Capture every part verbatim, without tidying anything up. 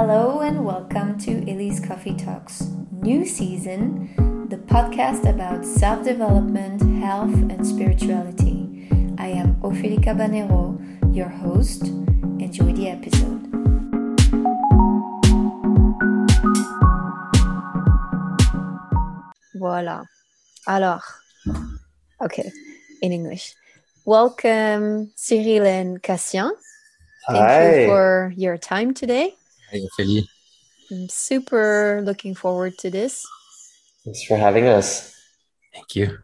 Hello and welcome to Elise Coffee Talks, new season, the podcast about self-development, health, and spirituality. I am Ophélie Cabanero, your host. Enjoy the episode. Voila. Alors, okay, in English. Welcome, Cyril and Cassien. Thank Hi. you for your time today. Hi, Ophélie. I'm super looking forward to this. Thanks for having us. Thank you.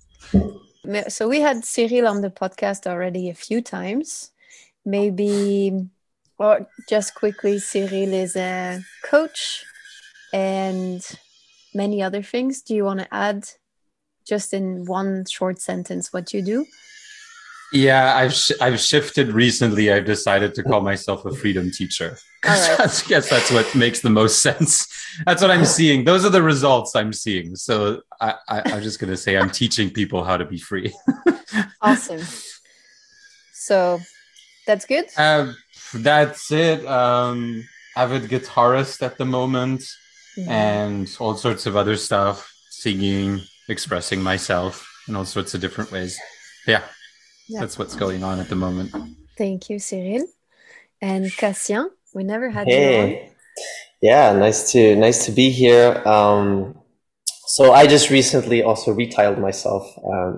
So we had Cyril on the podcast already a few times. Maybe, or just quickly, Cyril is a coach and many other things. Do you want to add just in one short sentence what you do? Yeah, I've sh- I've shifted recently. I've decided to call myself a freedom teacher. All right. I guess that's what makes the most sense. That's what I'm seeing. Those are the results I'm seeing. So I, I, I'm just going to say I'm teaching people how to be free. Awesome. So that's good. Uh, that's it. Um, avid guitarist at the moment, Mhm. and all sorts of other stuff, singing, expressing myself in all sorts of different ways. Yeah. Yeah. That's what's going on at the moment. Thank you, Cyril. And Cassien, we never had you on. Hey. Yeah, nice to nice to be here. Um, so I just recently also retiled myself. Um,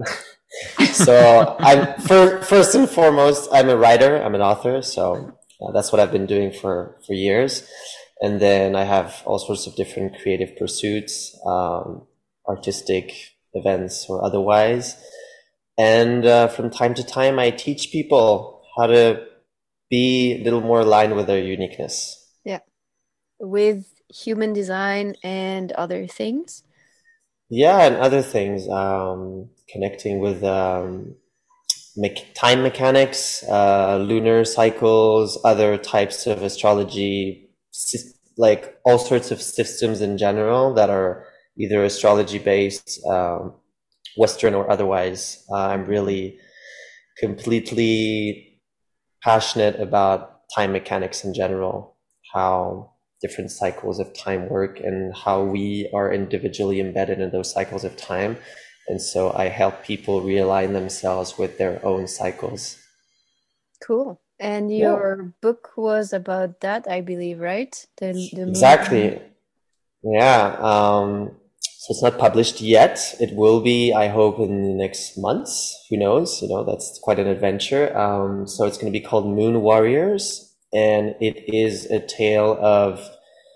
so I'm for, first and foremost, I'm a writer. I'm an author. So uh, that's what I've been doing for for years. And then I have all sorts of different creative pursuits, um, artistic events or otherwise. And uh, from time to time, I teach people how to be a little more aligned with their uniqueness. Yeah. With human design and other things. Yeah, and other things, um, connecting with um, me- time mechanics, uh, lunar cycles, other types of astrology, sy- like all sorts of systems in general that are either astrology-based, um, Western or otherwise. Uh, I'm really completely passionate about time mechanics in general, how different cycles of time work and how we are individually embedded in those cycles of time. And so I help people realign themselves with their own cycles. Cool. And Yeah. your book was about that, I believe, right? The, the moon- Exactly. Yeah. Um, So it's not published yet. It will be, I hope, in the next months. Who knows? You know, that's quite an adventure. Um, so it's going to be called Moon Warriors. And it is a tale of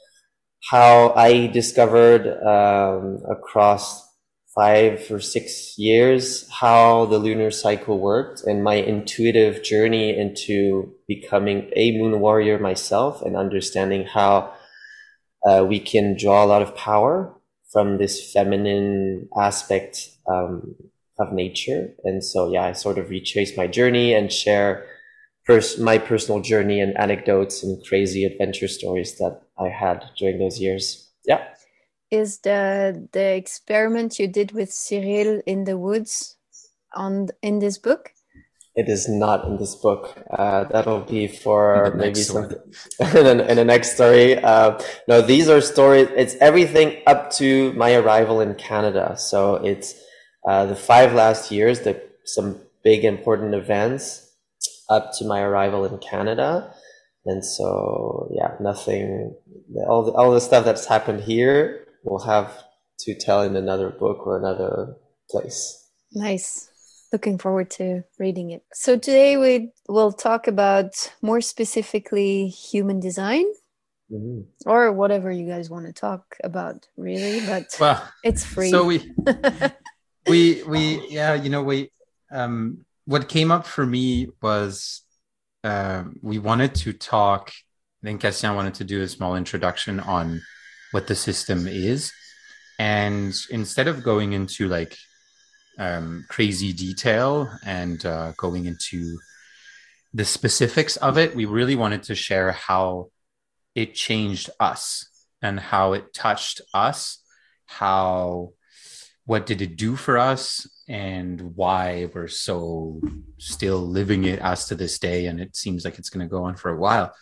how I discovered um, across five or six years how the lunar cycle worked and my intuitive journey into becoming a moon warrior myself and understanding how uh, we can draw a lot of power from this feminine aspect um, of nature. And so, yeah, I sort of retrace my journey and share pers- my personal journey and anecdotes and crazy adventure stories that I had during those years. Yeah. Is the the experiment you did with Cyril in the woods on in this book? It is not in this book. Uh, that'll be for The maybe next one. something in, in the next story. Uh, no, these are stories. It's everything up to my arrival in Canada. So it's uh, the five last years, the some big important events up to my arrival in Canada. And so, yeah, nothing. All the, all the stuff that's happened here, we'll have to tell in another book or another place. Nice. Looking forward to reading it. So today we will talk about more specifically human design Mm-hmm. or whatever you guys want to talk about, really, but Well, it's free. so we, we, we, yeah, you know, we, um, what came up for me was, um, we wanted to talk, I think Cassien wanted to do a small introduction on what the system is. And instead of going into like, um, crazy detail and uh, going into the specifics of it, we really wanted to share how it changed us and how it touched us, how, what did it do for us, and why we're so still living it as to this day. And it seems like it's going to go on for a while.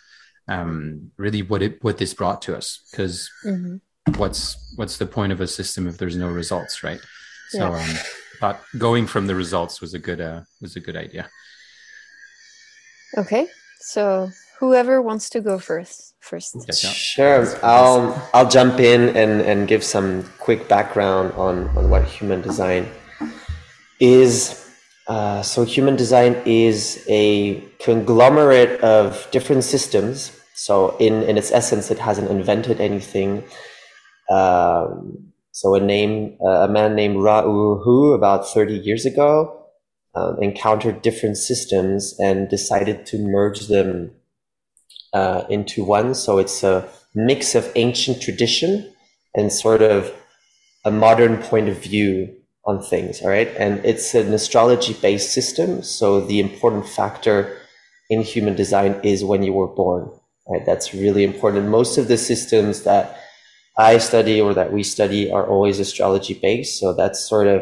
um, really what it what this brought to us. Because mm-hmm. what's what's the point of a system if there's no results, right? So yeah. um, I thought going from the results was a good uh, was a good idea. Okay, so whoever wants to go first, first. Sure, I'll I'll jump in and, and give some quick background on, on what human design is. Uh, so human design is a conglomerate of different systems. So in, in its essence, it hasn't invented anything. Um, so a name, uh, a man named Ra Uru Hu about thirty years ago um, encountered different systems and decided to merge them uh, into one. So it's a mix of ancient tradition and sort of a modern point of view on things, all right? And it's an astrology-based system, so the important factor in human design is when you were born, right? That's really important. Most of the systems that I study or that we study are always astrology-based, so that's sort of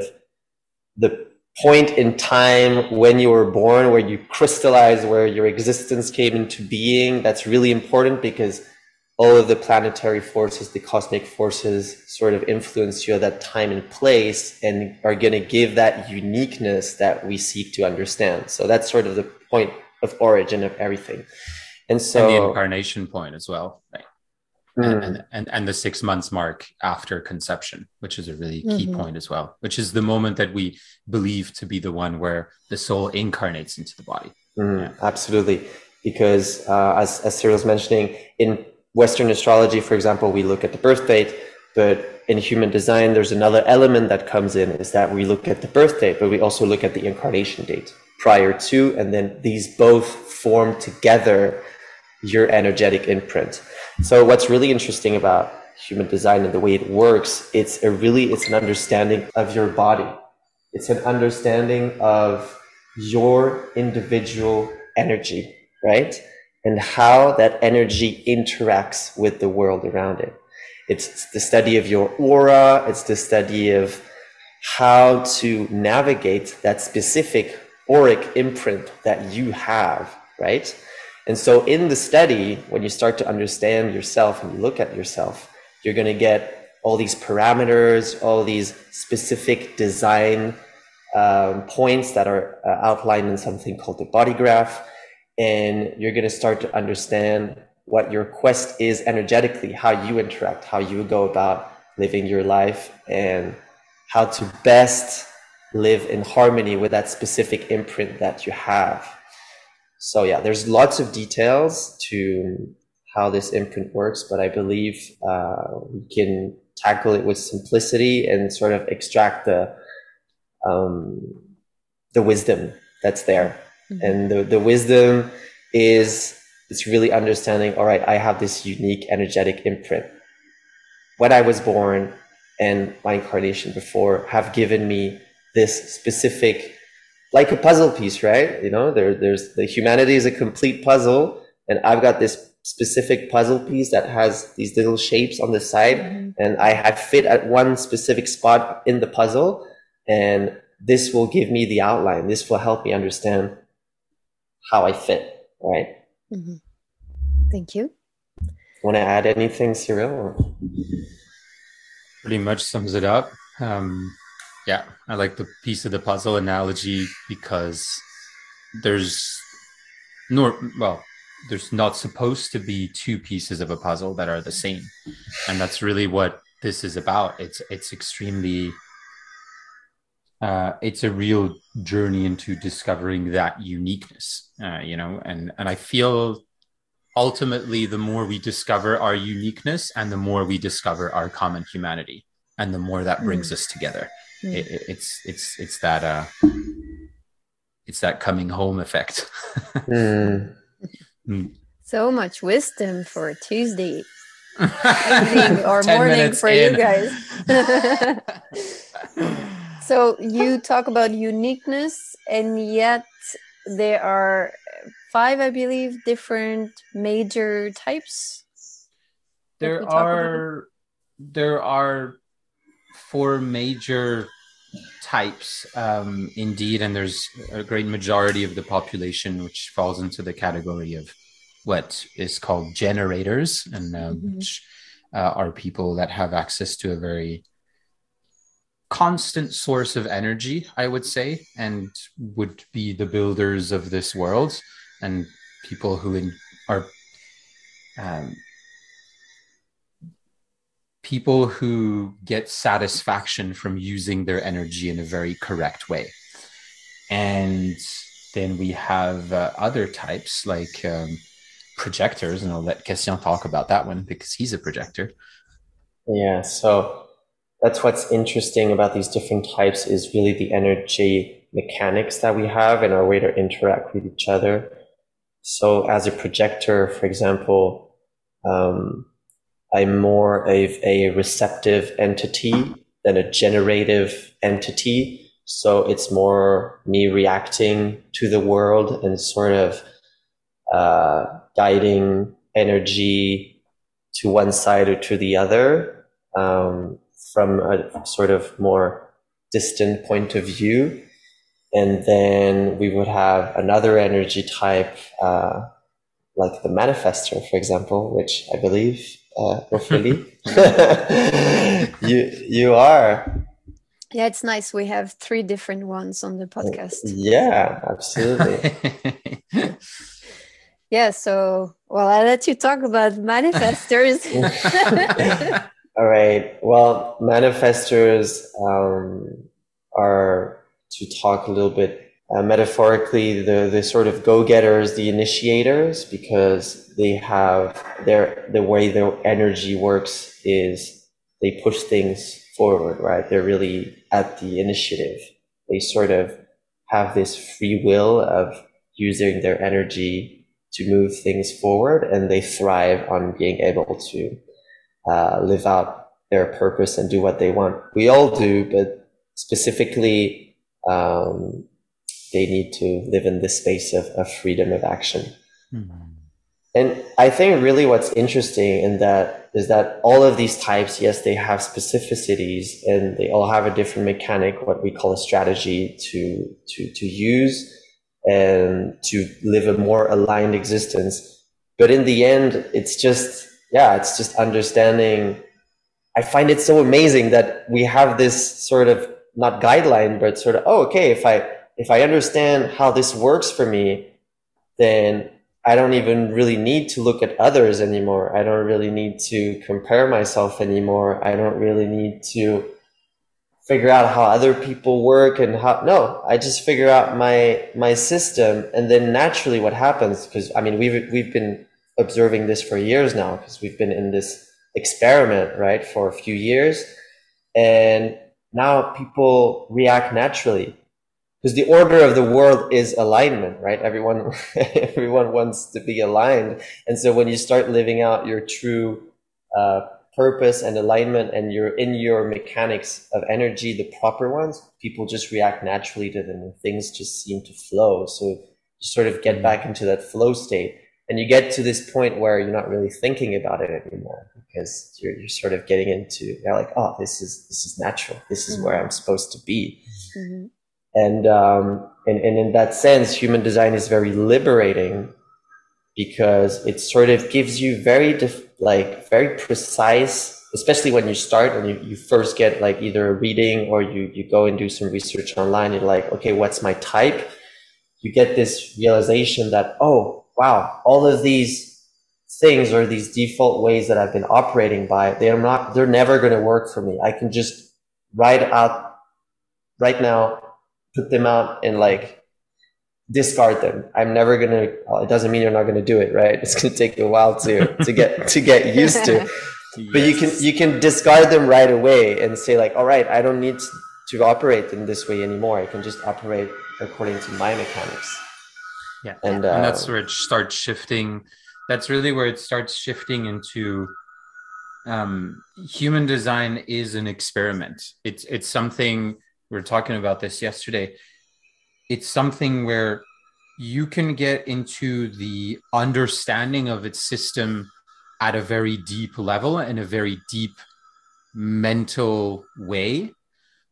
the point in time when you were born, where you crystallize, where your existence came into being. That's really important because all of the planetary forces, the cosmic forces sort of influence you at that time and place and are going to give that uniqueness that we seek to understand. So that's sort of the point of origin of everything. And so and the incarnation point as well, right? Mm. And, and, and, and the six months mark after conception, which is a really key mm-hmm. point as well, which is the moment that we believe to be the one where the soul incarnates into the body. Mm, yeah. Absolutely. Because uh, as, as Cyril's mentioning, in Western astrology, for example, we look at the birth date, but in human design, there's another element that comes in, is that we look at the birth date, but we also look at the incarnation date prior to, and then these both form together your energetic imprint. So what's really interesting about human design and the way it works, it's a really, it's an understanding of your body. It's an understanding of your individual energy, right? And how that energy interacts with the world around it. It's the study of your aura. It's the study of how to navigate that specific auric imprint that you have, right? And so in the study, when you start to understand yourself and you look at yourself, you're going to get all these parameters, all these specific design um, points that are uh, outlined in something called the body graph. And you're going to start to understand what your quest is energetically, how you interact, how you go about living your life, and how to best live in harmony with that specific imprint that you have. So yeah, there's lots of details to how this imprint works, but I believe uh, we can tackle it with simplicity and sort of extract the um, the wisdom that's there. Mm-hmm. And the, the wisdom is, it's really understanding, all right, I have this unique energetic imprint. When I was born and my incarnation before have given me this specific, like a puzzle piece, right? You know, there, there's the humanity is a complete puzzle, and I've got this specific puzzle piece that has these little shapes on the side, mm-hmm. and I have fit at one specific spot in the puzzle, and this will give me the outline. This will help me understand how I fit, right? Mm-hmm. Thank you. Want to add anything, Cyril? Or? Pretty much sums it up. Um, yeah, I like the piece of the puzzle analogy because there's nor well, there's not supposed to be two pieces of a puzzle that are the same, and that's really what this is about. It's it's extremely. Uh, it's a real journey into discovering that uniqueness, uh, you know, and, and I feel ultimately the more we discover our uniqueness and the more we discover our common humanity and the more that brings mm. us together. Mm. It, it's, it's, it's that, uh, it's that coming home effect. mm. Mm. So much wisdom for Tuesday evening or morning for in. You guys. So you talk about uniqueness, and yet there are five, I believe, different major types. There are there are four major types, um, indeed, and there's a great majority of the population which falls into the category of what is called generators, and uh, Mm-hmm. which uh, are people that have access to a very constant source of energy, I would say, and would be the builders of this world, and people who in, are um, people who get satisfaction from using their energy in a very correct way. And then we have uh, other types like um, projectors, and I'll let Christian talk about that one because he's a projector. Yeah, so that's what's interesting about these different types is really the energy mechanics that we have and our way to interact with each other. So as a projector, for example, um, I'm more of a receptive entity than a generative entity. So it's more me reacting to the world and sort of uh, guiding energy to one side or to the other um, from a sort of more distant point of view. And then we would have another energy type, uh, like the manifester, for example, which I believe, uh, hopefully, you you are. Yeah, it's nice. We have three different ones on the podcast. Yeah, absolutely. Yeah, so, well, I'll let you talk about manifestors. All right. Well, manifestors um, are, to talk a little bit uh, metaphorically, the, the sort of go-getters, the initiators, because they have their, the way their energy works is they push things forward, right? They're really at the initiative. They sort of have this free will of using their energy to move things forward, and they thrive on being able to uh, live out their purpose and do what they want. We all do, but specifically, um, they need to live in this space of, of freedom of action. Mm-hmm. And I think really what's interesting in that is that all of these types, yes, they have specificities and they all have a different mechanic, what we call a strategy to, to, to use and to live a more aligned existence. But in the end, it's just, yeah, it's just understanding. I find it so amazing that we have this sort of, not guideline, but sort of, oh, okay, if I, if I understand how this works for me, then I don't even really need to look at others anymore. I don't really need to compare myself anymore. I don't really need to figure out how other people work and how, no, I just figure out my, my system. And then naturally what happens, because I mean, we've, we've been observing this for years now, because we've been in this experiment, right, for a few years. And now people react naturally. Because the order of the world is alignment, right? Everyone, everyone wants to be aligned. And so when you start living out your true uh, purpose and alignment and you're in your mechanics of energy, the proper ones, people just react naturally to them and things just seem to flow. So you sort of get back into that flow state and you get to this point where you're not really thinking about it anymore because you're, you're sort of getting into, you're like, oh, this is, this is natural. This is mm-hmm. where I'm supposed to be. Mm-hmm. And, um, and, and in that sense, human design is very liberating because it sort of gives you very, def- like, very precise, especially when you start and you, you first get like either a reading or you, you go and do some research online. You're like, okay, what's my type? You get this realization that, oh, wow, all of these things or these default ways that I've been operating by, they're not, they're never going to work for me. I can just write out right now, put them out and like discard them. I'm never going to, well, it doesn't mean you're not going to do it, right? It's going to take a while to, to get, to get used to, yes. But you can, you can discard them right away and say like, all right, I don't need to, to operate in this way anymore. I can just operate according to my mechanics. Yeah. And, uh, and that's where it starts shifting. That's really where it starts shifting into, um, human design is an experiment. It's, it's something, we were talking about this yesterday. It's something where you can get into the understanding of its system at a very deep level and a very deep mental way,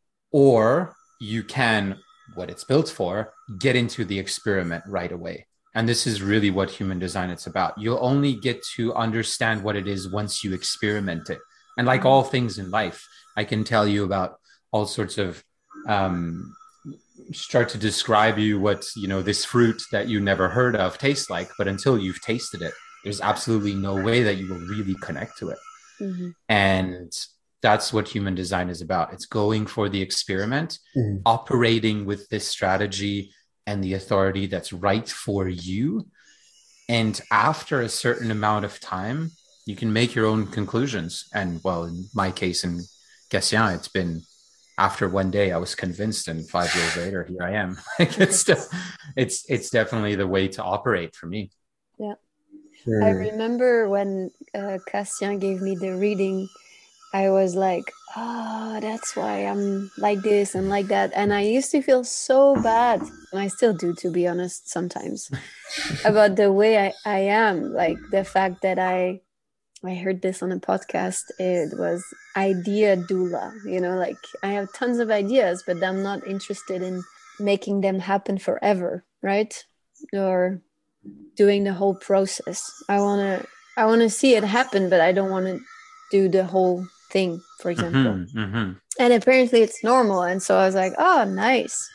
or you can, what it's built for, get into the experiment right away And this is really what human design is about. You'll only get to understand what it is once you experiment it. And like all things in life, I can tell you about all sorts of, um, start to describe you what, you know, this fruit that you never heard of tastes like, but until you've tasted it, there's absolutely no way that you will really connect to it. Mm-hmm. And that's what human design is about. It's going for the experiment, mm-hmm. operating with this strategy and the authority that's right for you. And after a certain amount of time, you can make your own conclusions. And well, in my case, in Gatien, it's been after one day, I was convinced, and five years later, here I am. it's, it's, it's definitely the way to operate for me. Yeah. Mm. I remember when uh, Gatien gave me the reading, I was like, oh, that's why I'm like this and like that. And I used to feel so bad, and I still do, to be honest, sometimes, about the way I, I am. Like the fact that I I heard this on a podcast. It was idea doula, you know, like I have tons of ideas, but I'm not interested in making them happen forever, right? Or doing the whole process. I want to I want to see it happen, but I don't want to do the whole thing, for example. Mm-hmm, mm-hmm. And apparently it's normal. And so I was like, oh, nice.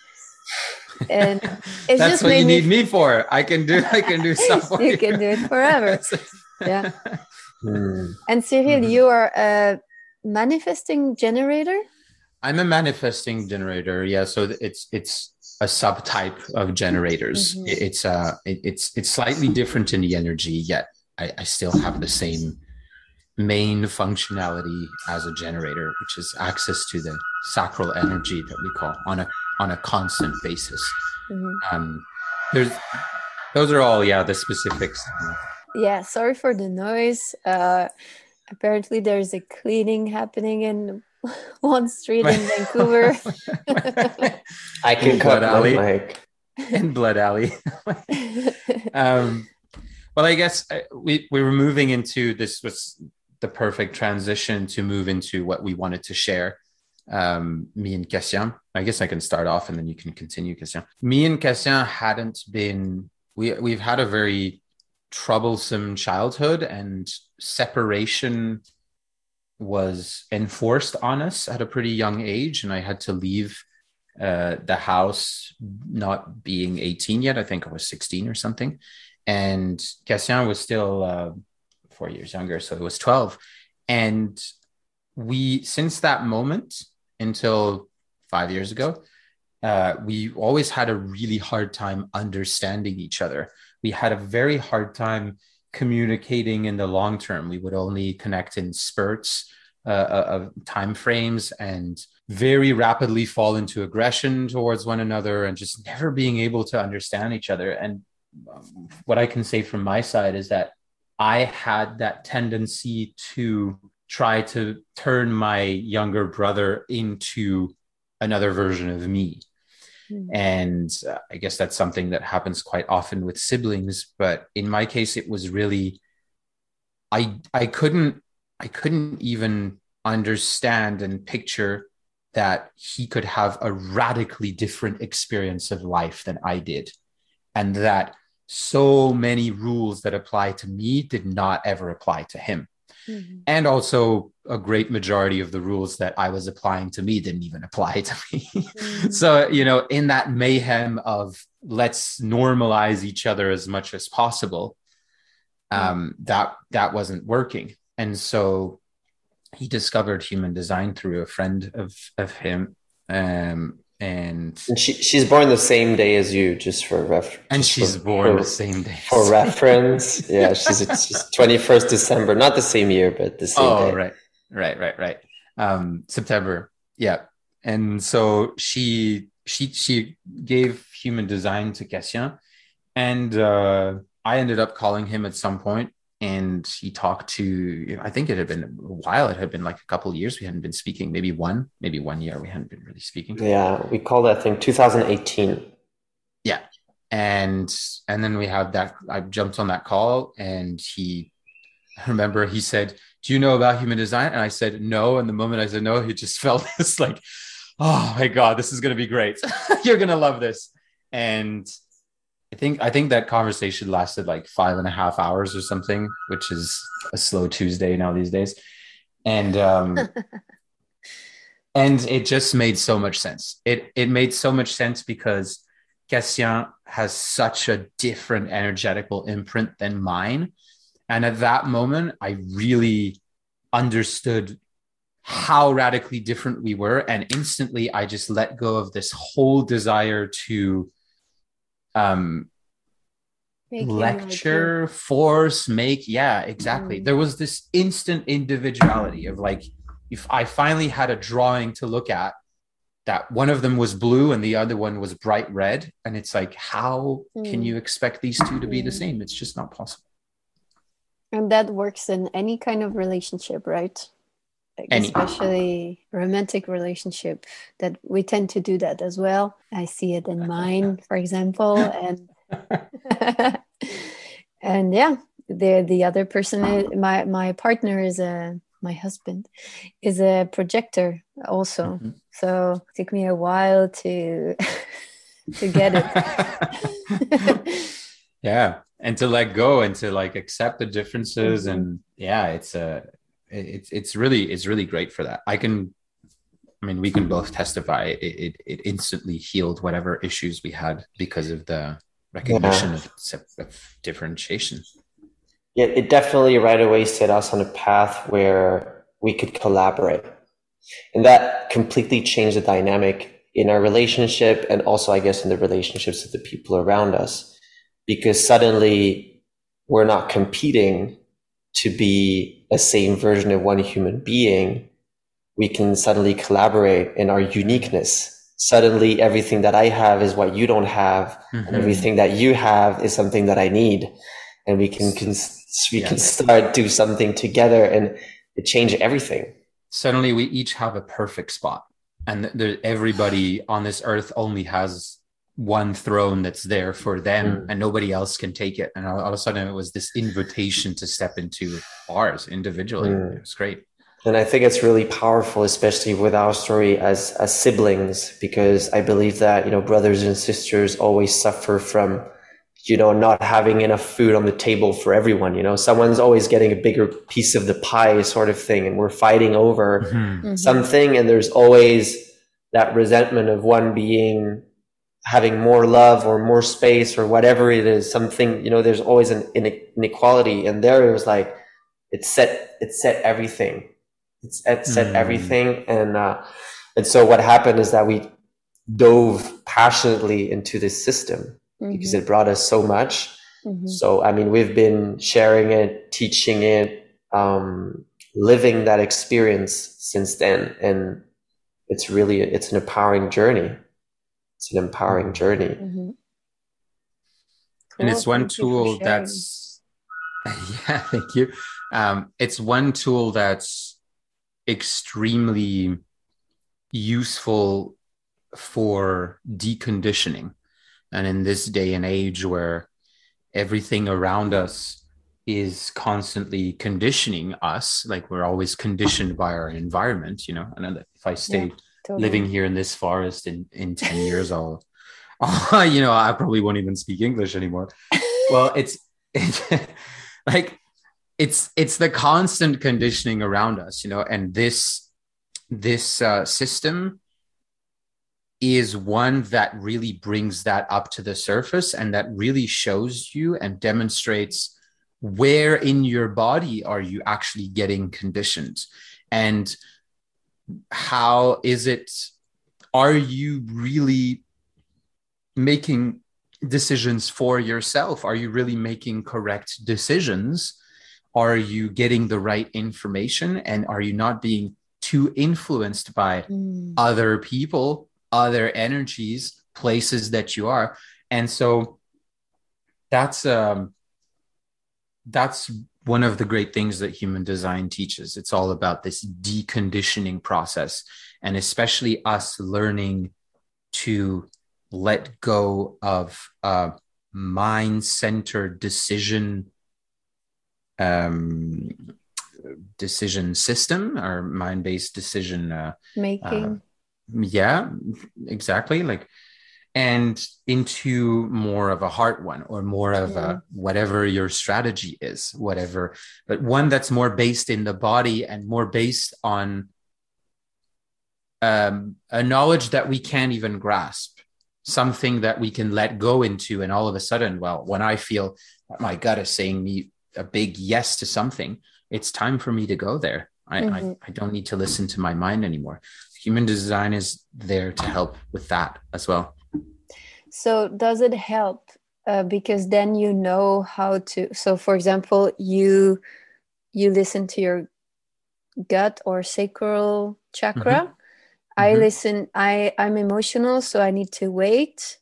And it's that's just what you me... need me for. I can do I can do stuff for you. You can do it forever. Yeah. Mm. And Cyril, mm-hmm. you are a manifesting generator? I'm a manifesting generator. Yeah. So it's it's a subtype of generators. Mm-hmm. It's uh it, it's it's slightly different in the energy, yet I, I still have the same main functionality as a generator, which is access to the sacral energy that we call on a on a constant basis. Mm-hmm. Um, there's those are all yeah the specifics. Yeah, sorry for the noise. Uh, apparently, there's a cleaning happening in one street in Vancouver. I can cut my mic. In Blood Alley. um, well, I guess we we were moving into this was the perfect transition to move into what we wanted to share. Um, me and Gatien. I guess I can start off and then you can continue, Gatien. Me and Gatien hadn't been. We we've had a very troublesome childhood, and separation was enforced on us at a pretty young age, and I had to leave uh, the house not being eighteen yet. I think I was sixteen or something, and Gatien was still uh, four years younger, so it was twelve. And we, since that moment until five years ago, uh, we always had a really hard time understanding each other. We had a very hard time communicating in the long term. We would only connect in spurts uh, of time frames, and very rapidly fall into aggression towards one another, and just never being able to understand each other. And um, what I can say from my side is that I had that tendency to try to turn my younger brother into another version of me. And uh, I guess that's something that happens quite often with siblings. But in my case, it was really, I I couldn't I couldn't even understand and picture that he could have a radically different experience of life than I did, and that so many rules that apply to me did not ever apply to him. Mm-hmm. And also a great majority of the rules that I was applying to me didn't even apply to me. Mm-hmm. So, you know, in that mayhem of let's normalize each other as much as possible, um, mm-hmm. that, that wasn't working. And so he discovered human design through a friend of, of him. Um, and, and she, she's born the same day as you, just for reference. And she's for, born for, the same day. For reference. Yeah, she's, she's twenty-first December, not the same year, but the same oh, day. Oh, right, right, right, right. Um, September. Yeah. And so she, she, she gave human design to Gatien, and uh, I ended up calling him at some point. And he talked to, I think it had been a while. It had been like a couple of years. We hadn't been speaking, maybe one, maybe one year. We hadn't been really speaking. Yeah. We called that thing two thousand eighteen. Yeah. And, and then we had that, I jumped on that call, and he, I remember he said, do you know about human design? And I said, no. And the moment I said no, he just felt this like, oh my God, this is going to be great. You're going to love this. And I think I think that conversation lasted like five and a half hours or something, which is a slow Tuesday now these days. And um, and it just made so much sense. It it made so much sense because Cassien has such a different energetical imprint than mine. And at that moment, I really understood how radically different we were. And instantly, I just let go of this whole desire to um, lecture, like force, make. Yeah, exactly. Mm. There was this instant individuality of like, if I finally had a drawing to look at, that one of them was blue and the other one was bright red. And it's like, how mm. can you expect these two to be mm. the same? It's just not possible. And that works in any kind of relationship, right? Like especially romantic relationship, that we tend to do that as well. I see it in mine, for example. And and yeah, the the other person, is, my, my partner is a, my husband is a projector also. Mm-hmm. So it took me a while to to get it. Yeah. And to let go and to like accept the differences. Mm-hmm. And yeah, it's a, it's, it's really, it's really great for that. I can, I mean, we can both testify it, it, it instantly healed whatever issues we had because of the recognition yeah. of, of differentiation. Yeah, it definitely right away set us on a path where we could collaborate. And that completely changed the dynamic in our relationship and also, I guess, in the relationships of the people around us. Because suddenly we're not competing to be a same version of one human being. We can suddenly collaborate in our uniqueness. Suddenly everything that I have is what you don't have. Mm-hmm. And everything that you have is something that I need. And we can, can we yeah. can start do something together and it changed everything. Suddenly we each have a perfect spot. And there, everybody on this earth only has one throne that's there for them mm. and nobody else can take it. And all, all of a sudden it was this invitation to step into ours individually. Mm. It was great. And I think it's really powerful, especially with our story as, as siblings, because I believe that, you know, brothers and sisters always suffer from, you know, not having enough food on the table for everyone. You know, someone's always getting a bigger piece of the pie sort of thing. And we're fighting over mm-hmm. Mm-hmm. something. And there's always that resentment of one being having more love or more space or whatever it is, something, you know, there's always an inequality. And there it was like, it set, it set everything. It's, it set mm. everything. And, uh, and so what happened is that we dove passionately into this system mm-hmm. because it brought us so much. Mm-hmm. So, I mean, we've been sharing it, teaching it, um, living that experience since then. And it's really, it's an empowering journey. It's an empowering journey. Mm-hmm. Cool. And it's one thank tool that's, yeah, thank you. Um, it's one tool that's extremely useful for deconditioning. And in this day and age where everything around us is constantly conditioning us, like we're always conditioned by our environment, you know, and if I stay yeah. Totally. Living here in this forest in, in ten years, I'll, I'll, you know, I probably won't even speak English anymore. Well, it's, it's like, it's, it's the constant conditioning around us, you know, and this, this uh, system is one that really brings that up to the surface and that really shows you and demonstrates where in your body are you actually getting conditioned. And how is it, are you really making decisions for yourself? Are you really making correct decisions? Are you getting the right information? And are you not being too influenced by mm. other people, other energies, places that you are? And so that's, um, that's one of the great things that human design teaches. It's all about this deconditioning process, and especially us learning to let go of a mind-centered decision um, decision system or mind-based decision uh, making. Uh, yeah, exactly. Like, and into more of a heart one, or more of Yeah. a whatever your strategy is, whatever, but one that's more based in the body and more based on um, a knowledge that we can't even grasp, something that we can let go into. And all of a sudden, well, when I feel that my gut is saying me a big yes to something, it's time for me to go there. I, Mm-hmm. I, I don't need to listen to my mind anymore. Human design is there to help with that as well. So does it help? Uh, because then you know how to, so for example, you you listen to your gut or sacral chakra. Mm-hmm. I Mm-hmm. listen, I, I'm emotional, so I need to wait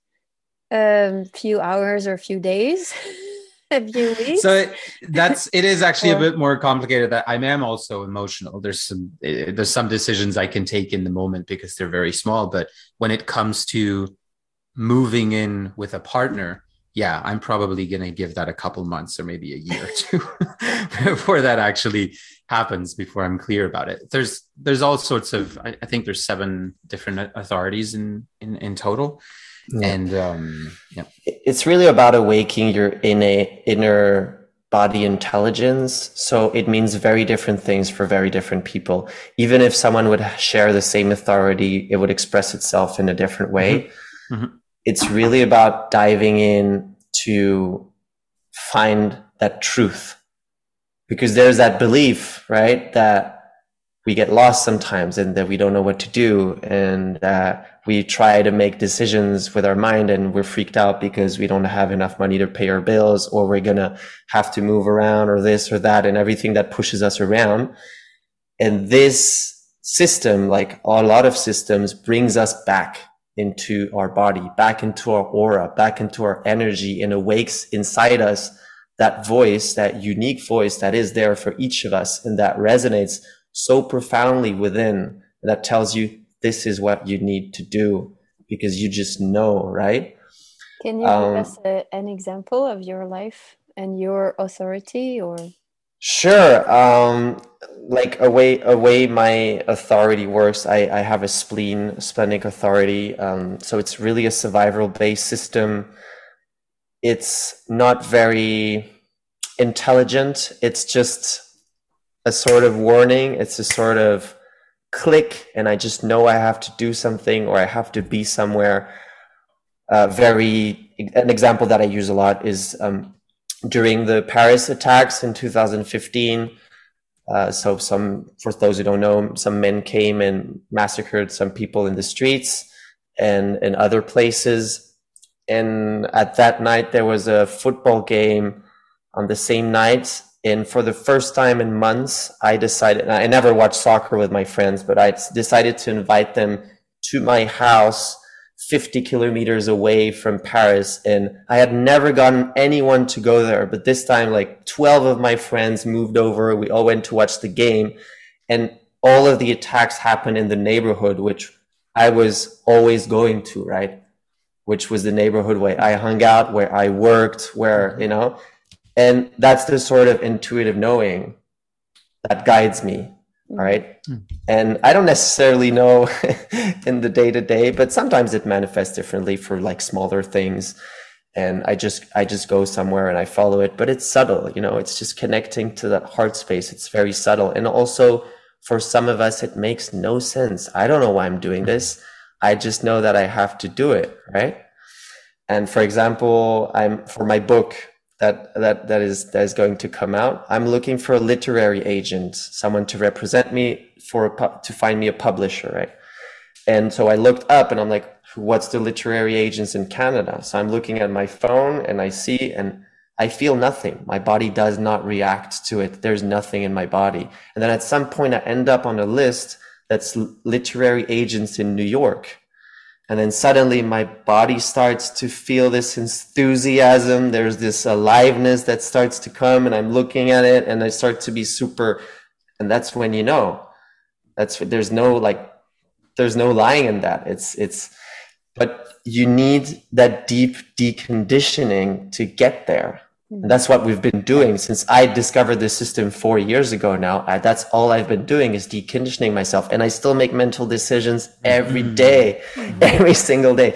a few hours or a few days, a few weeks. So it, that's, it is actually Or- a bit more complicated. That I am also emotional. There's some, eh, there's some decisions I can take in the moment because they're very small. But when it comes to moving in with a partner, yeah, I'm probably going to give that a couple months or maybe a year or two before that actually happens, before I'm clear about it. There's, there's all sorts of, I, I think there's seven different authorities in, in, in total. Yeah. And um, yeah, It's really about awakening your inner, inner body intelligence. So it means very different things for very different people. Even if someone would share the same authority, it would express itself in a different way. Mm-hmm. Mm-hmm. It's really about diving in to find that truth, because there's that belief, right, that we get lost sometimes and that we don't know what to do, and that we try to make decisions with our mind and we're freaked out because we don't have enough money to pay our bills, or we're gonna have to move around, or this or that, and everything that pushes us around. And this system, like a lot of systems, brings us back into our body, back into our aura, back into our energy, and awakes inside us that voice, that unique voice that is there for each of us, and that resonates so profoundly within, that tells you this is what you need to do, because you just know, right? Can you Um, give us a, an example of your life and your authority? Or Sure. Um, like a way, a way my authority works, I, I have a spleen, a splenic authority. Um, so it's really a survival based system. It's not very intelligent. It's just a sort of warning. It's a sort of click, and I just know I have to do something, or I have to be somewhere. Uh, very, an example that I use a lot is, um, during the Paris attacks in two thousand fifteen. Uh, so some, for those who don't know, some men came and massacred some people in the streets and in other places. And at that night, there was a football game on the same night. And for the first time in months, I decided, I never watched soccer with my friends, but I decided to invite them to my house fifty kilometers away from Paris. And I had never gotten anyone to go there, but this time, like twelve of my friends moved over. We all went to watch the game, and all of the attacks happened in the neighborhood, which I was always going to, right? Which was the neighborhood where I hung out, where I worked, where, you know, and that's the sort of intuitive knowing that guides me. All right. Mm. And I don't necessarily know in the day to day, but sometimes it manifests differently for like smaller things. And I just, I just go somewhere and I follow it, but it's subtle, you know, it's just connecting to that heart space. It's very subtle. And also for some of us, it makes no sense. I don't know why I'm doing this. I just know that I have to do it. Right. And for example, I'm for my book, that that that is that is going to come out, I'm looking for a literary agent, someone to represent me, for a, to find me a publisher, right? And so I looked up and I'm like, what's the literary agents in Canada? So I'm looking at my phone and I see, and I feel nothing. My body does not react to it. There's nothing in my body. And then at some point I end up on a list that's literary agents in New York. And then suddenly my body starts to feel this enthusiasm. There's this aliveness that starts to come, and I'm looking at it and I start to be super, and that's when, you know, that's, there's no like, there's no lying in that. It's, it's, but you need that deep deconditioning to get there. And that's what we've been doing since I discovered this system four years ago now. I, that's all I've been doing is deconditioning myself. And I still make mental decisions every day, mm-hmm. every single day.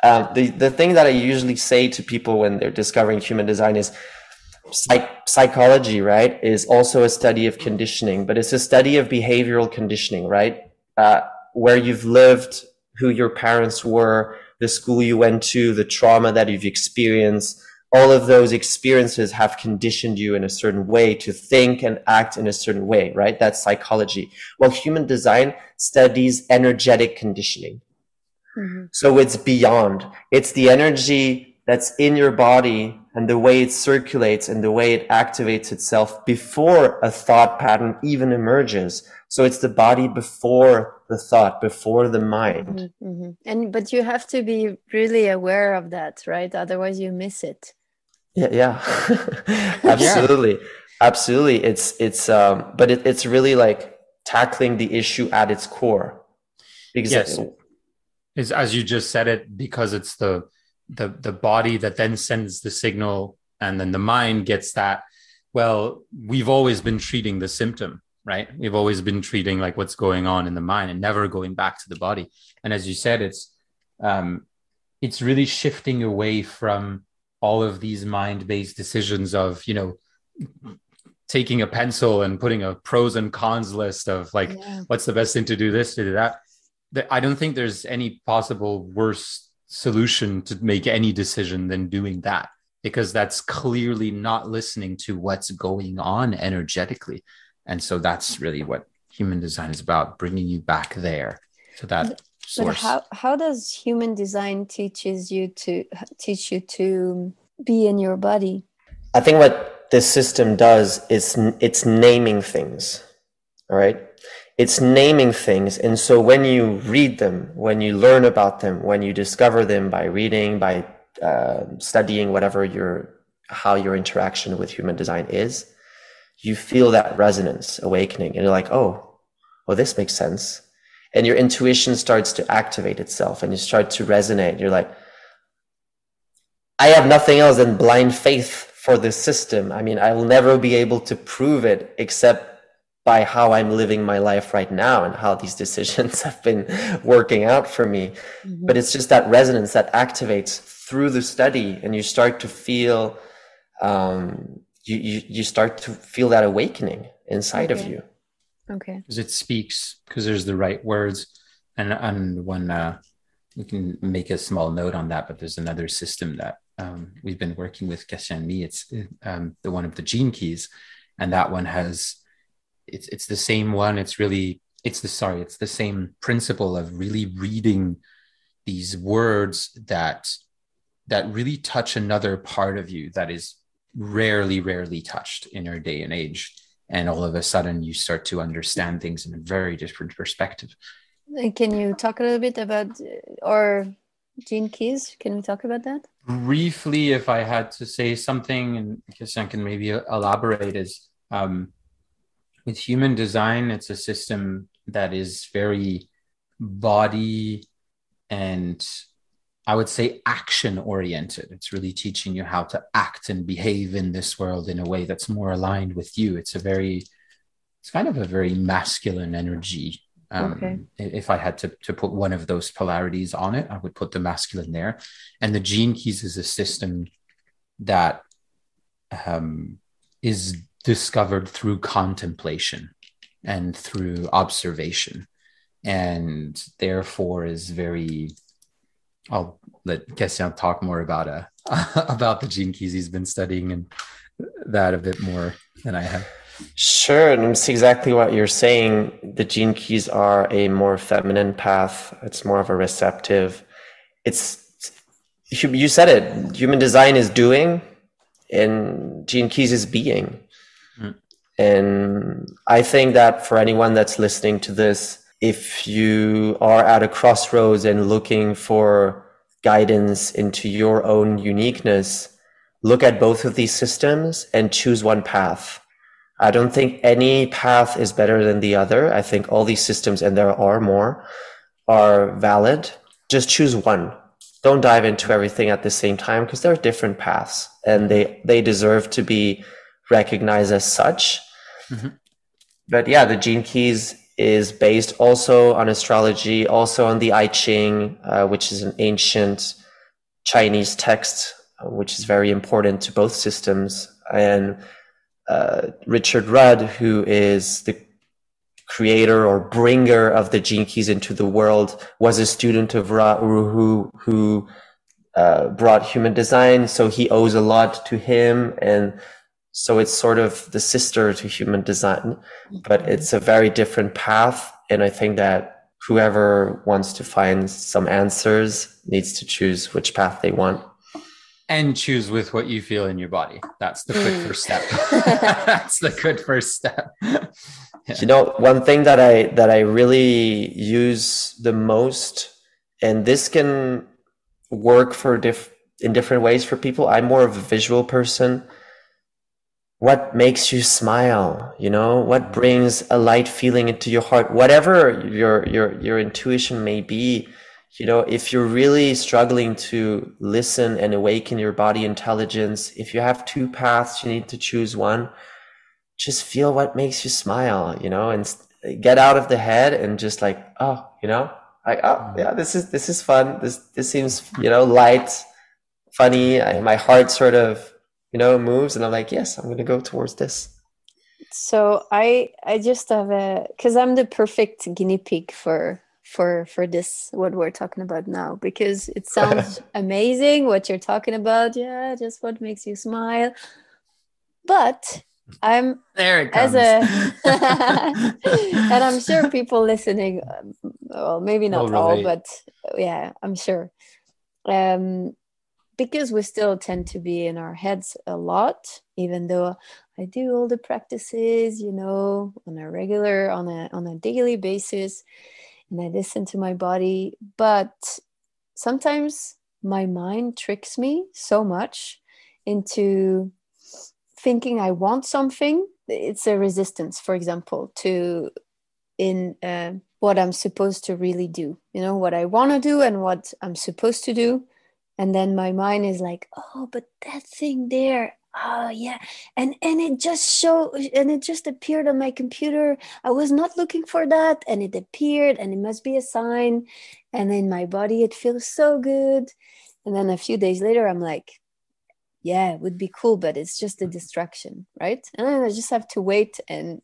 Um, the, the thing that I usually say to people when they're discovering human design is psych- psychology, right, is also a study of conditioning, but it's a study of behavioral conditioning, right? Uh, where you've lived, who your parents were, the school you went to, the trauma that you've experienced, all of those experiences have conditioned you in a certain way to think and act in a certain way, right? That's psychology. Well, human design studies energetic conditioning. Mm-hmm. So it's beyond. It's the energy that's in your body and the way it circulates and the way it activates itself before a thought pattern even emerges. So it's the body before the thought, before the mind. Mm-hmm, mm-hmm. And but you have to be really aware of that, right? Otherwise you miss it. Yeah, yeah. Absolutely. Yeah. Absolutely. It's, it's, um, but it, it's really like tackling the issue at its core. Because yes. it, is, as you just said it, because it's the, the, the body that then sends the signal, and then the mind gets that. Well, we've always been treating the symptom, right? We've always been treating like what's going on in the mind and never going back to the body. And as you said, it's, um, it's really shifting away from all of these mind-based decisions of, you know, taking a pencil and putting a pros and cons list of like, yeah. what's the best thing to do this, to do that. I don't think there's any possible worse solution to make any decision than doing that, because that's clearly not listening to what's going on energetically. And so that's really what human design is about, bringing you back there to that but, source. But how, how does human design teaches you to teach you to be in your body? I think what this system does is it's naming things. All right. It's naming things. And so when you read them, when you learn about them, when you discover them by reading, by uh, studying whatever your, how your interaction with human design is, you feel that resonance awakening and you're like, oh, well, this makes sense. And your intuition starts to activate itself and you start to resonate. You're like, I have nothing else than blind faith for this system. I mean, I will never be able to prove it except by how I'm living my life right now and how these decisions have been working out for me. Mm-hmm. But it's just that resonance that activates through the study, and you start to feel, um, you, you, you start to feel that awakening inside okay. of you. Okay. Because it speaks, because there's the right words. And, and when, uh, we can make a small note on that, but there's another system that, um, we've been working with Cassian and me. It's, um, the one of the gene keys. And that one has, it's, it's the same one. It's really, it's the, sorry, it's the same principle of really reading these words that, that really touch another part of you that is rarely, rarely touched in our day and age. And all of a sudden you start to understand things in a very different perspective. Can you talk a little bit about, or gene keys? Can we talk about that? Briefly, if I had to say something, and Christian can maybe elaborate, is um, with human design, it's a system that is very body and I would say action oriented. It's really teaching you how to act and behave in this world in a way that's more aligned with you. It's a very, it's kind of a very masculine energy. Um, okay. If I had to, to put one of those polarities on it, I would put the masculine there. And the gene keys is a system that um, is discovered through contemplation and through observation, and therefore is very, I'll let Cassian talk more about uh, about the gene keys. He's been studying and that a bit more than I have. Sure, and it's exactly what you're saying. The gene keys are a more feminine path. It's more of a receptive. It's, you said it, human design is doing and gene keys is being. Mm. And I think that for anyone that's listening to this, if you are at a crossroads and looking for guidance into your own uniqueness, look at both of these systems and choose one path. I don't think any path is better than the other. I think all these systems, and there are more, are valid. Just choose one. Don't dive into everything at the same time, because there are different paths and they, they deserve to be recognized as such. Mm-hmm. But yeah, the gene keys is based also on astrology, also on the I Ching, uh, which is an ancient Chinese text, which is very important to both systems. And uh, Richard Rudd, who is the creator or bringer of the Gene Keys into the world, was a student of Ra, who who uh, brought human design. So he owes a lot to him, and so it's sort of the sister to human design, but it's a very different path. And I think that whoever wants to find some answers needs to choose which path they want. And choose with what you feel in your body. That's the good first step. That's the good first step. Yeah. You know, one thing that I that I really use the most, and this can work for diff in different ways for people. I'm more of a visual person. What makes you smile? You know, what brings a light feeling into your heart? Whatever your your your intuition may be. You know, if you're really struggling to listen and awaken your body intelligence, if you have two paths, you need to choose one. Just feel what makes you smile, you know, and get out of the head and just like, oh, you know, like, oh, yeah, this is, this is fun. This, this seems, you know, light, funny. I, my heart sort of, you know, moves, and I'm like, yes, I'm going to go towards this. So I, I just have a, cause I'm the perfect guinea pig for, for for this what we're talking about now, because it sounds amazing what you're talking about. Yeah, just what makes you smile. But I'm there it comes. As a and I'm sure people listening, well, maybe not all, but yeah, I'm sure, um because we still tend to be in our heads a lot, even though I do all the practices, you know, on a regular on a on a daily basis. And I listen to my body, but sometimes my mind tricks me so much into thinking I want something. It's a resistance, for example, to in uh, what I'm supposed to really do, you know, what I want to do and what I'm supposed to do. And then my mind is like, oh, but that thing there, oh yeah, and and it just showed, and it just appeared on my computer. I was not looking for that, and it appeared, and it must be a sign. And in my body it feels so good. And then a few days later I'm like, yeah, it would be cool, but it's just a distraction, right? And then I just have to wait and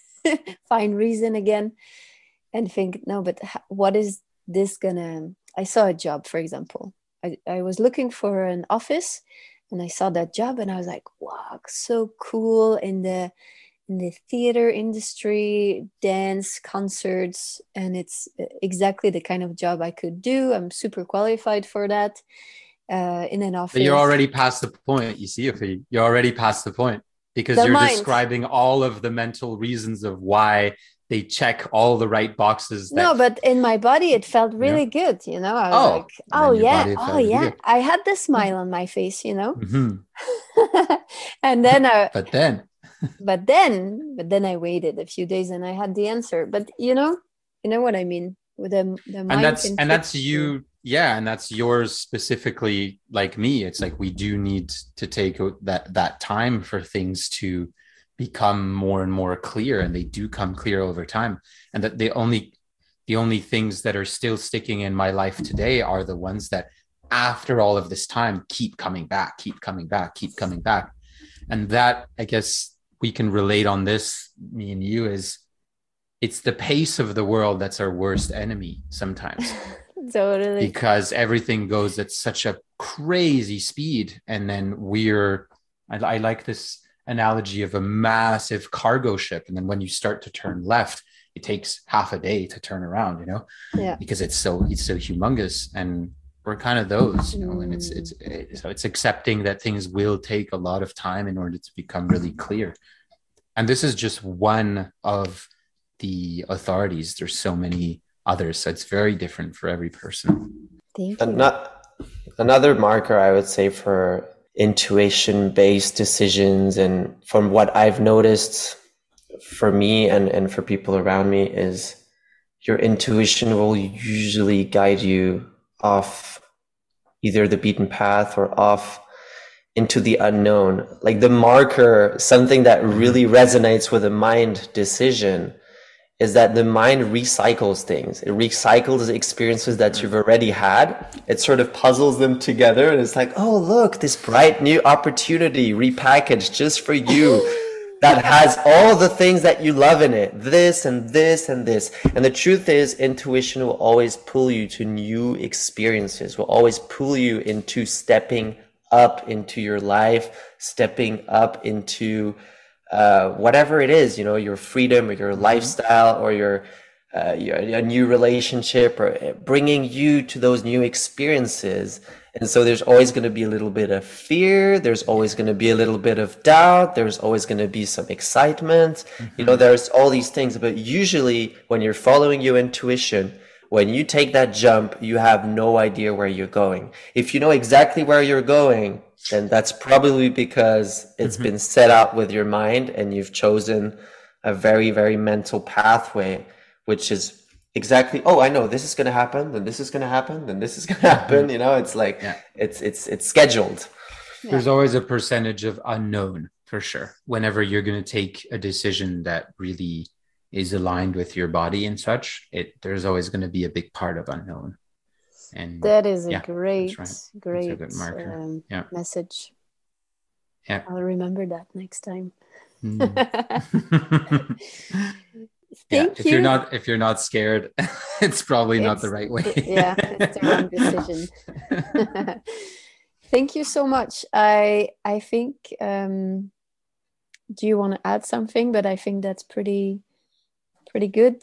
find reason again and think, no, but what is this gonna, I saw a job, for example. I, I was looking for an office, and I saw that job, and I was like, wow, so cool, in the in the theater industry, dance, concerts, and it's exactly the kind of job I could do. I'm super qualified for that, uh, in an office. But you're already past the point, you see, if you're already past the point, because The you're mind. describing all of the mental reasons of why they check all the right boxes. That, no, but in my body, it felt really yeah. good. You know, I was oh, like, oh yeah, oh yeah. Good. I had the smile on my face, you know, mm-hmm. and then, I, but then, but then, but then I waited a few days and I had the answer. But you know, you know what I mean with the, the mind. And that's, and that's you. Yeah. And that's yours specifically, like me. It's like, we do need to take that, that time for things to become more and more clear, and they do come clear over time. And that the only the only things that are still sticking in my life today are the ones that after all of this time keep coming back, keep coming back, keep coming back. And that, I guess we can relate on this, me and you, is it's the pace of the world that's our worst enemy sometimes. Totally. Because everything goes at such a crazy speed. And then we're, I, I like this analogy of a massive cargo ship, and then when you start to turn left, it takes half a day to turn around, you know, yeah, because it's so it's so humongous, and we're kind of those, you know. Mm. And it's it's it, so it's accepting that things will take a lot of time in order to become really clear. And this is just one of the authorities. There's so many others, so it's very different for every person. Thank you. Not, another marker I would say for intuition-based decisions, and from what I've noticed for me and, and for people around me, is your intuition will usually guide you off either the beaten path or off into the unknown. Like the marker, something that really resonates with a mind decision is that the mind recycles things. It recycles the experiences that you've already had. It sort of puzzles them together, and it's like, oh, look, this bright new opportunity repackaged just for you that has all the things that you love in it, this and this and this. And the truth is, intuition will always pull you to new experiences, will always pull you into stepping up into your life, stepping up into uh, whatever it is, you know, your freedom or your lifestyle or your, uh, your a new relationship, or bringing you to those new experiences. And so there's always going to be a little bit of fear. There's always going to be a little bit of doubt. There's always going to be some excitement. Mm-hmm. You know, there's all these things. But usually when you're following your intuition, when you take that jump, you have no idea where you're going. If you know exactly where you're going, then that's probably because it's mm-hmm. been set out with your mind, and you've chosen a very, very mental pathway, which is exactly, oh, I know this is going to happen, then this is going to happen, then this is going to happen. You know, it's like, yeah. it's, it's, it's scheduled. Yeah. There's always a percentage of unknown, for sure. Whenever you're going to take a decision that really is aligned with your body and such, it, there's always going to be a big part of unknown. And that is a yeah, great, right. great a good marker. Um, yeah. message. Yeah. I'll remember that next time. Mm. Thank yeah, if you. you're not if you're not scared, it's probably it's, not the right way. Yeah, it's the wrong decision. Thank you so much. I I think um do you want to add something? But I think that's pretty pretty good.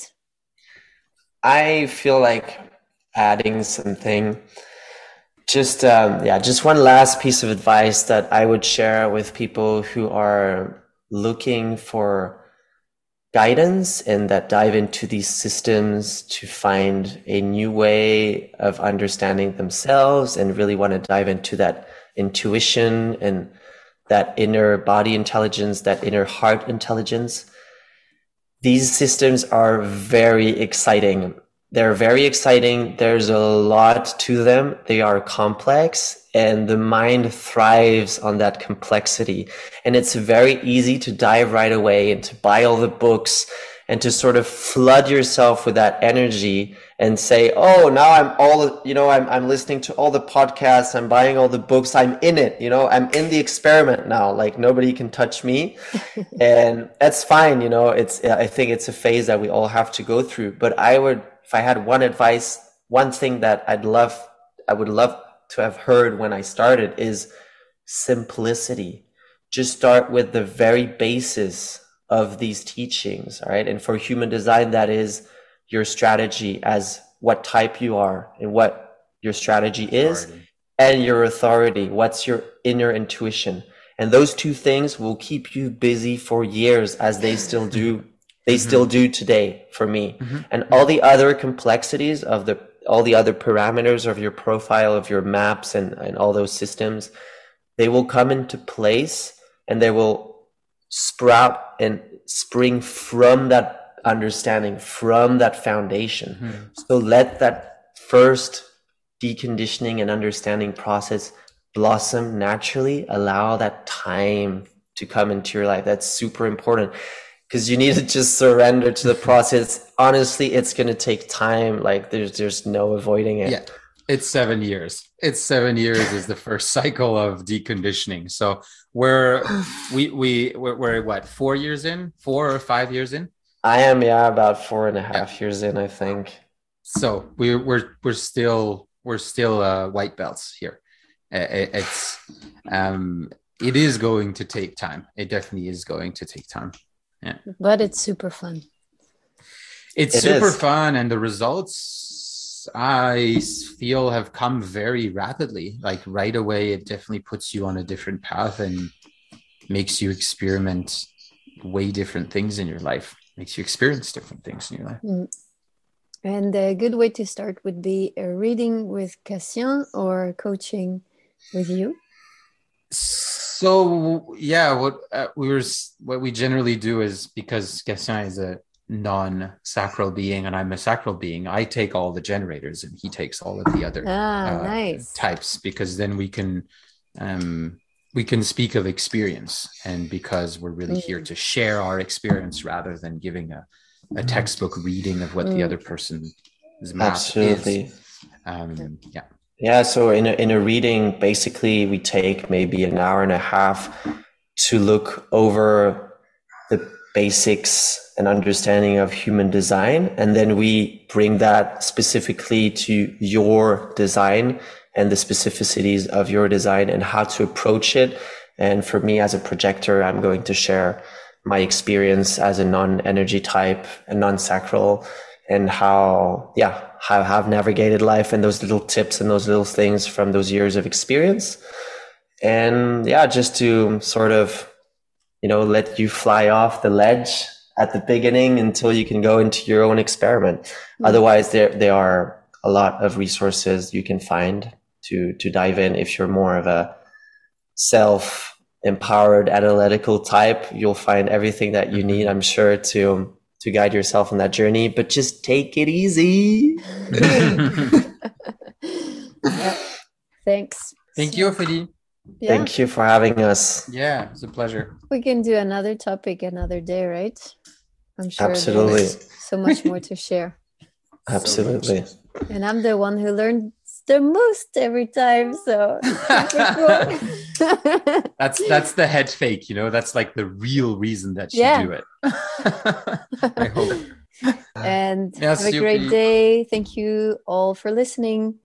I feel like adding something. Just um yeah, just one last piece of advice that I would share with people who are looking for guidance and that dive into these systems to find a new way of understanding themselves, and really want to dive into that intuition and that inner body intelligence, that inner heart intelligence. These systems are very exciting. They're very exciting. There's a lot to them. They are complex, and the mind thrives on that complexity. And it's very easy to dive right away and to buy all the books and to sort of flood yourself with that energy and say, oh, now I'm all, you know, I'm, I'm listening to all the podcasts. I'm buying all the books. I'm in it. You know, I'm in the experiment now. Like, nobody can touch me. And that's fine. You know, it's, I think it's a phase that we all have to go through. But I would, if I had one advice, one thing that I'd love, I would love to have heard when I started is simplicity. Just start with the very basis of these teachings, all right? And for human design, that is your strategy, as what type you are and what your strategy is, authority. And your authority, what's your inner intuition. And those two things will keep you busy for years, as they still do. They mm-hmm. still do today for me. Mm-hmm. And all the other complexities of the, all the other parameters of your profile, of your maps and, and all those systems, they will come into place, and they will sprout and spring from that understanding, from that foundation. Mm-hmm. So let that first deconditioning and understanding process blossom naturally. Allow that time to come into your life. That's super important, because you need to just surrender to the process. Honestly, it's going to take time. Like, there's there's no avoiding it. Yeah, it's seven years. It's seven years is the first cycle of deconditioning. So we're we we we're, we're what, four years in, four or five years in. I am, yeah, about four and a half yeah. years in, I think. So we're we're we're still we're still uh, white belts here. It's um it is going to take time. It definitely is going to take time. Yeah, but it's super fun. It's it super is. fun, and the results, I feel, have come very rapidly. Like, right away, it definitely puts you on a different path and makes you experiment way different things in your life. Makes you experience different things in your life. Mm. And a good way to start would be a reading with Cassien or coaching with you. So yeah, what uh, we were, what we generally do is, because Cassien is a non-sacral being and I'm a sacral being, I take all the generators and he takes all of the other ah, uh, nice. types, because then we can um, we can speak of experience, and because we're really mm. here to share our experience rather than giving a a textbook reading of what Mm. the other person's math Absolutely. is. Um, yeah. Yeah, so in a, in a reading, basically we take maybe an hour and a half to look over the basics and understanding of human design. And then we bring that specifically to your design and the specificities of your design and how to approach it. And for me as a projector, I'm going to share my experience as a non-energy type and non-sacral, and how, yeah, how I've navigated life and those little tips and those little things from those years of experience. And yeah, just to sort of, you know, let you fly off the ledge at the beginning until you can go into your own experiment. Mm-hmm. Otherwise, there there are a lot of resources you can find to to dive in. If you're more of a self-empowered analytical type, you'll find everything that you need, I'm sure, to to guide yourself on that journey. But just take it easy. Yeah. Thanks. Thank you, Ophélie. Yeah. Thank you for having us. Yeah, it's a pleasure. We can do another topic another day, right? I'm sure Absolutely. There's so much more to share. Absolutely. And I'm the one who learns the most every time, so that's that's the head fake, you know. That's like the real reason that you yeah. do it. I hope. And Merci, have a great Ophélie. day. Thank you all for listening.